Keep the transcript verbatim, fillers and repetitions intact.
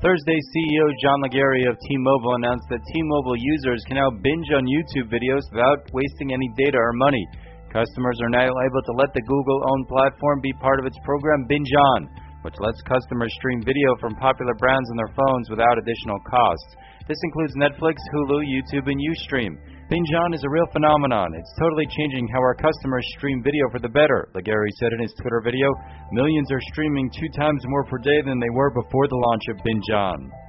Thursday, C E O John Legere of T-Mobile announced that T-Mobile users can now binge on YouTube videos without wasting any data or money. Customers are now able to let the Google-owned platform be part of its program Binge On, which lets customers stream video from popular brands on their phones without additional costs. This includes Netflix, Hulu, YouTube, and Ustream. Binge On is a real phenomenon. It's totally changing how our customers stream video for the better, Legere said in his Twitter video. Millions are streaming two times more per day than they were before the launch of Binge On.